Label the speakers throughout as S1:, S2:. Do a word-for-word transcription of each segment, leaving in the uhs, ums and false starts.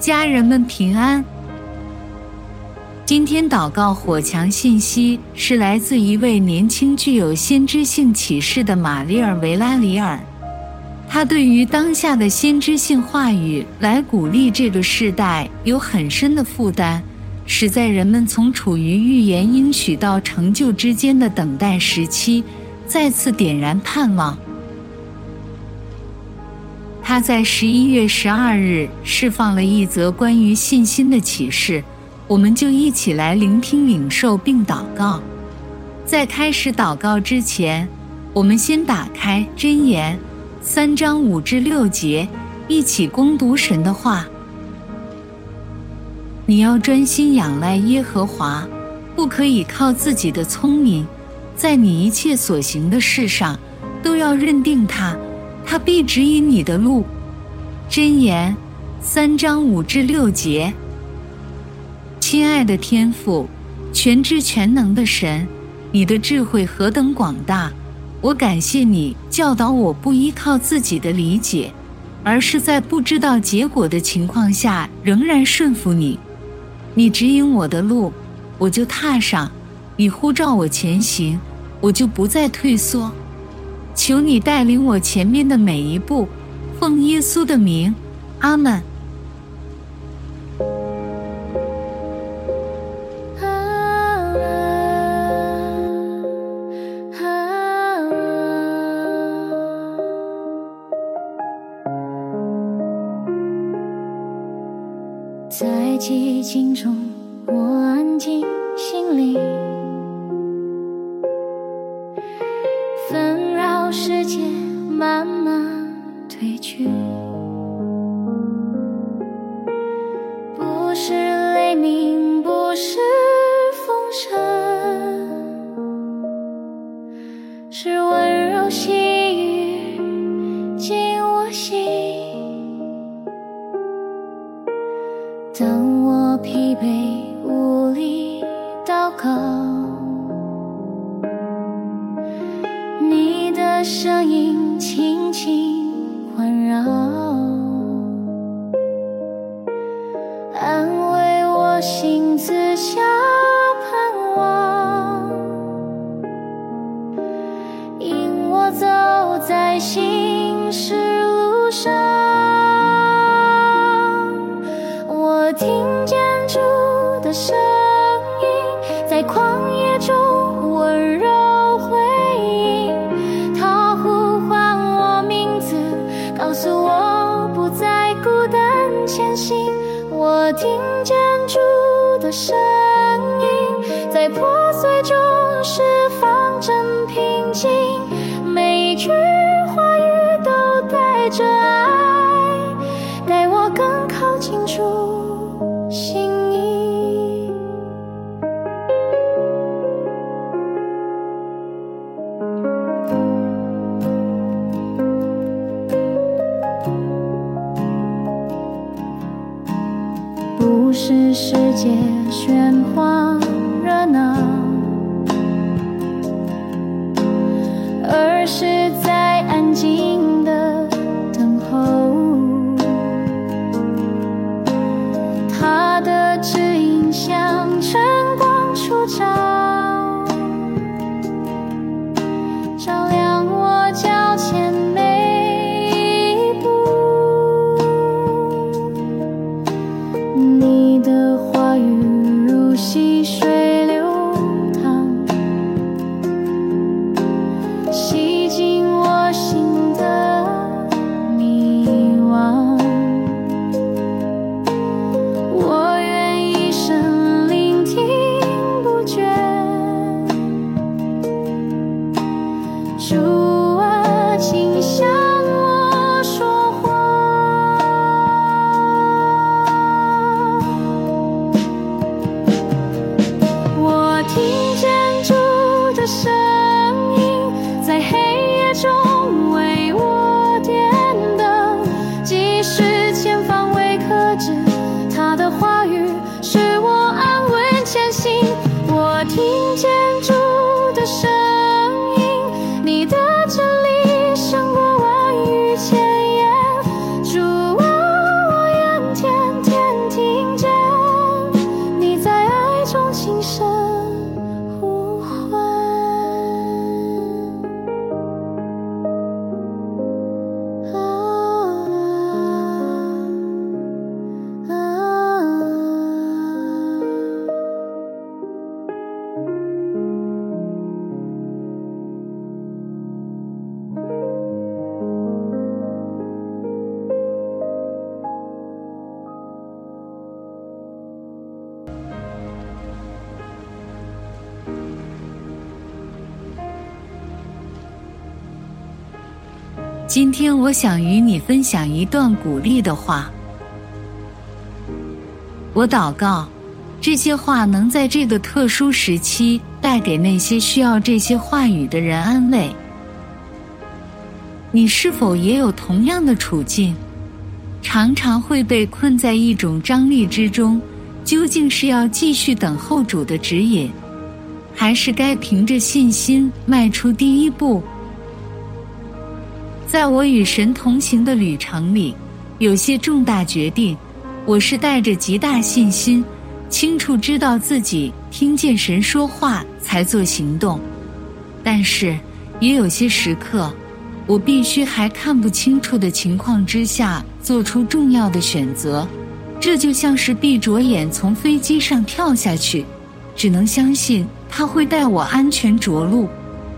S1: 家人们平安。今天祷告火墙信息是来自一位年轻具有先知性启示的玛丽尔·维拉里尔，他对于当下的先知性话语来鼓励这个世代有很深的负担，使在人们从处于预言应许到成就之间的等待时期再次点燃盼望。他在十一月十二日释放了一则关于信心的启示，我们就一起来聆听领受并祷告。在开始祷告之前，我们先打开箴言三章五至六节，一起攻读神的话。你要专心仰赖耶和华，不可以靠自己的聪明，在你一切所行的事上都要认定他，他必指引你的路。箴言三章五至六节。亲爱的天父，全知全能的神，你的智慧何等广大，我感谢你教导我不依靠自己的理解，而是在不知道结果的情况下仍然顺服你。你指引我的路，我就踏上；你呼召我前行，我就不再退缩。求你带领我前面的每一步，奉耶稣的名，阿们。
S2: 在寂静中，我安静心灵，纷扰世界慢慢褪去，不是雷鸣，不是风声，是温柔细语进我心。当我疲惫无力祷告，你的声音轻轻环绕，安慰我心自下盼望，引我走在心事路上。我听见主的声音，在旷野中温柔回应，他呼唤我名字，告诉我不再孤单前行。我听见主的声音，在破碎中释放真平静，每一句话语都带着爱，带我更靠近主心意。不是世界喧哗热闹，而是在安静的等候，他的指引像晨光初照，照亮我脚前每一步。你的话语如溪水流淌，洗净我心的迷惘。我愿一生聆听不绝，主啊，请向我说话。我听见主的声音，在黑夜中为我点灯，即使前方未可知，他的话语使我安稳前行。我听见主的声音，你的真理胜过万语千言。主啊，我愿天天
S1: 今天我想与你分享一段鼓励的话。我祷告，这些话能在这个特殊时期带给那些需要这些话语的人安慰。你是否也有同样的处境？常常会被困在一种张力之中，究竟是要继续等候主的指引，还是该凭着信心迈出第一步？在我与神同行的旅程里，有些重大决定，我是带着极大信心，清楚知道自己听见神说话才做行动。但是也有些时刻，我必须还看不清楚的情况之下做出重要的选择，这就像是闭着眼从飞机上跳下去，只能相信他会带我安全着陆。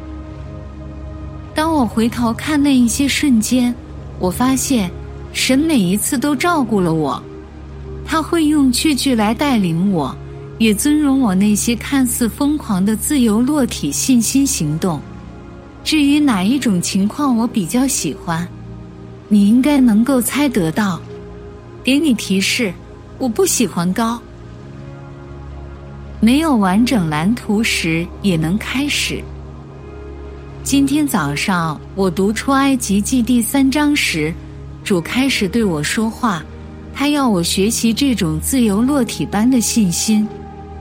S1: 当我回头看那一些瞬间，我发现神每一次都照顾了我，他会用确据来带领我，也尊荣我那些看似疯狂的自由落体信心行动。至于哪一种情况我比较喜欢，你应该能够猜得到。给你提示，我不喜欢高。没有完整蓝图时也能开始。今天早上我读出埃及记第三章时，主开始对我说话，他要我学习这种自由落体般的信心。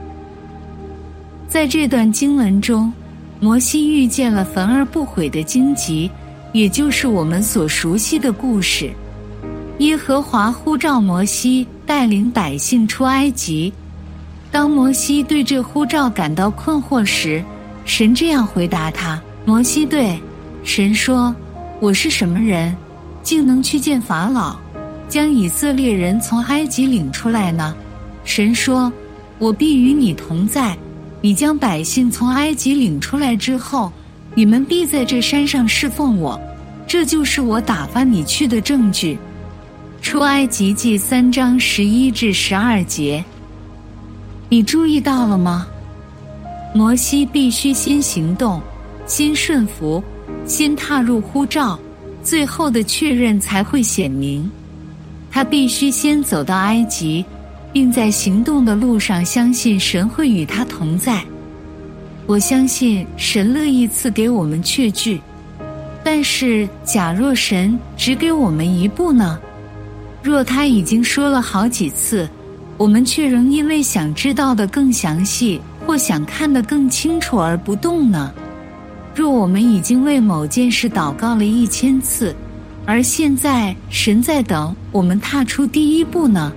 S1: 在这段经文中，摩西遇见了焚而不毁的荆棘，也就是我们所熟悉的故事。耶和华呼召摩西带领百姓出埃及。当摩西对这呼召感到困惑时，神这样回答他：摩西对神说，我是什么人，竟能去见法老，将以色列人从埃及领出来呢？神说，我必与你同在，你将百姓从埃及领出来之后，你们必在这山上侍奉我，这就是我打发你去的证据。出埃及记三章十一至十二节。你注意到了吗？摩西必须先行动，先顺服，先踏入呼召，最后的确认才会显明。他必须先走到埃及，并在行动的路上相信神会与他同在。我相信神乐意赐给我们确据，但是假若神只给我们一步呢？若他已经说了好几次，我们却仍因为想知道的更详细或想看得更清楚而不动呢？若我们已经为某件事祷告了一千次，而现在神在等我们踏出第一步呢？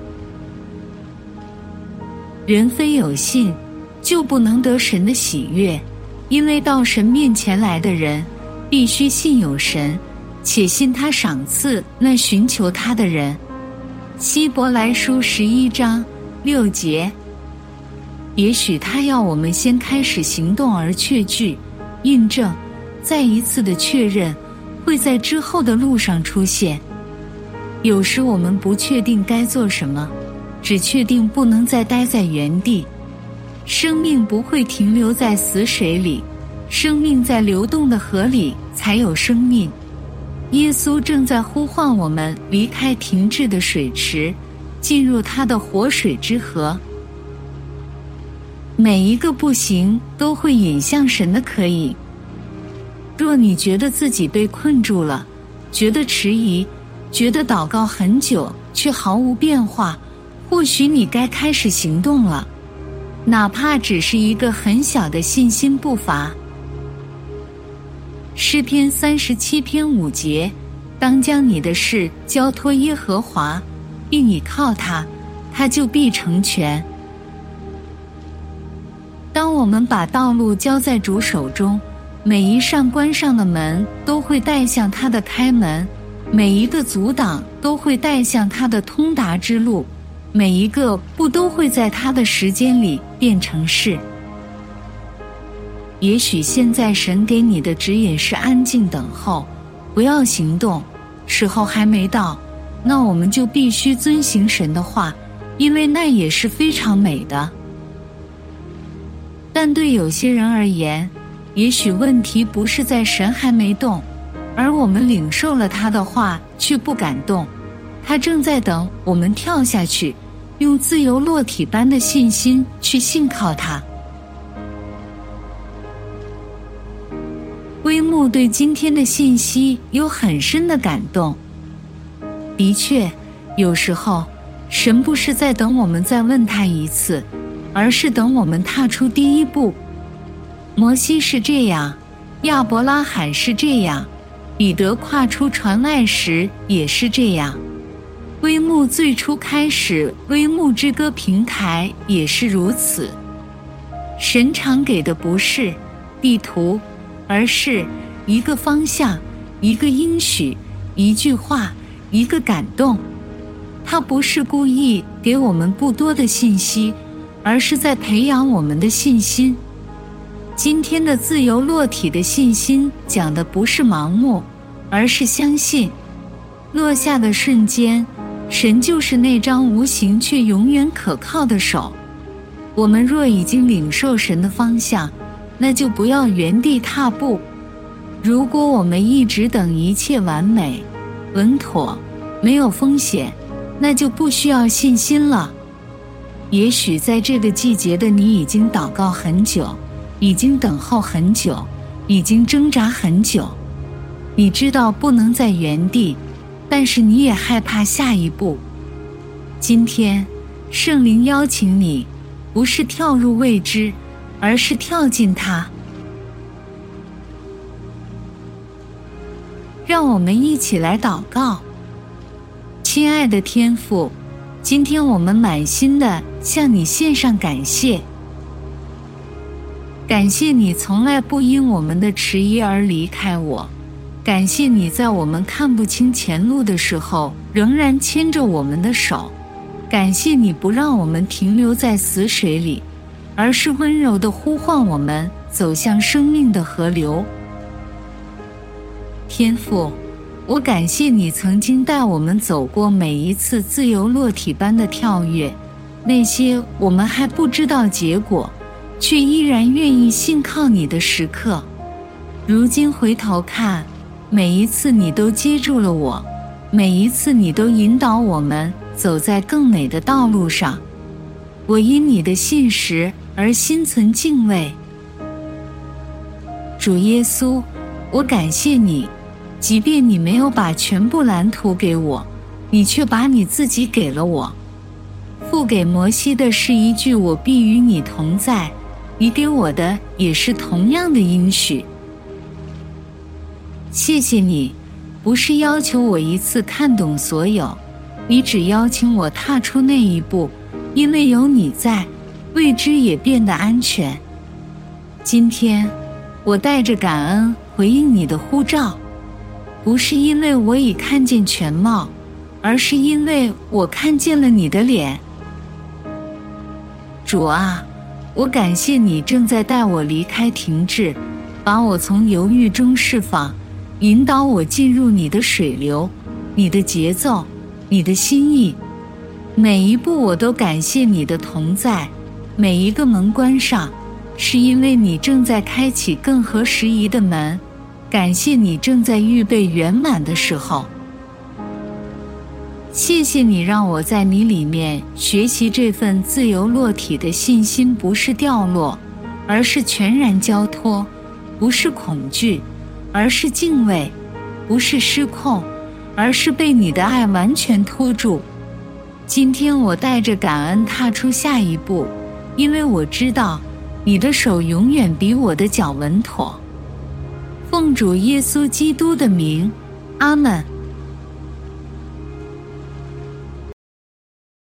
S1: 人非有信，就不能得神的喜悦，因为到神面前来的人，必须信有神，且信他赏赐那寻求他的人。希伯来书十一章六节。也许他要我们先开始行动而确据、印证，再一次的确认，会在之后的路上出现。有时我们不确定该做什么，只确定不能再待在原地。生命不会停留在死水里，生命在流动的河里才有生命。耶稣正在呼唤我们离开停滞的水池，进入他的活水之河。每一个不行都会引向神的可以。若你觉得自己被困住了，觉得迟疑，觉得祷告很久却毫无变化，或许你该开始行动了，哪怕只是一个很小的信心步伐。诗篇三十七篇五节，当将你的事交托耶和华，并倚靠他，他就必成全。当我们把道路交在主手中，每一扇关上的门都会带向他的开门，每一个阻挡都会带向他的通达之路，每一个不都会在他的时间里变成事。也许现在神给你的指引是安静等候，不要行动，时候还没到，那我们就必须遵行神的话，因为那也是非常美的。但对有些人而言，也许问题不是在神还没动， 而我们领受了他的话却不敢动。他正在等我们跳下去，用自由落体般的信心去信靠他。微木对今天的信息有很深的感动。的确，有时候神不是在等我们再问他一次，而是等我们踏出第一步。摩西是这样，亚伯拉罕是这样，彼得跨出船外时也是这样。微木最初开始微木之歌平台也是如此。神常给的不是地图，而是一个方向，一个应许，一句话，一个感动。他不是故意给我们不多的信息，而是在培养我们的信心。今天的自由落体的信心讲的不是盲目，而是相信。落下的瞬间，神就是那张无形却永远可靠的手。我们若已经领受神的方向，那就不要原地踏步。如果我们一直等一切完美、稳妥、没有风险，那就不需要信心了。也许在这个季节的你已经祷告很久，已经等候很久，已经挣扎很久。你知道不能在原地，但是你也害怕下一步。今天，圣灵邀请你，不是跳入未知，而是跳进它。让我们一起来祷告。亲爱的天父，今天我们满心的向你献上感谢。感谢你从来不因我们的迟疑而离开我，感谢你在我们看不清前路的时候仍然牵着我们的手，感谢你不让我们停留在死水里，而是温柔地呼唤我们走向生命的河流。天父，我感谢你曾经带我们走过每一次自由落体般的跳跃，那些我们还不知道结果，却依然愿意信靠你的时刻。如今回头看，每一次你都接住了我，每一次你都引导我们走在更美的道路上。我因你的信实而心存敬畏。主耶稣，我感谢你，即便你没有把全部蓝图给我，你却把你自己给了我。付给摩西的是一句我必与你同在，你给我的也是同样的应许。谢谢你，不是要求我一次看懂所有，你只邀请我踏出那一步，因为有你在，未知也变得安全。今天，我带着感恩回应你的呼召，不是因为我已看见全貌，而是因为我看见了你的脸。主啊，我感谢你正在带我离开停滞，把我从犹豫中释放，引导我进入你的水流，你的节奏，你的心意。每一步我都感谢你的同在，每一个门关上，是因为你正在开启更合时宜的门，感谢你正在预备圆满的时候。谢谢你让我在你里面学习这份自由落体的信心，不是掉落，而是全然交托；不是恐惧，而是敬畏；不是失控，而是被你的爱完全托住。今天我带着感恩踏出下一步，因为我知道你的手永远比我的脚稳妥。奉主耶稣基督的名，阿们。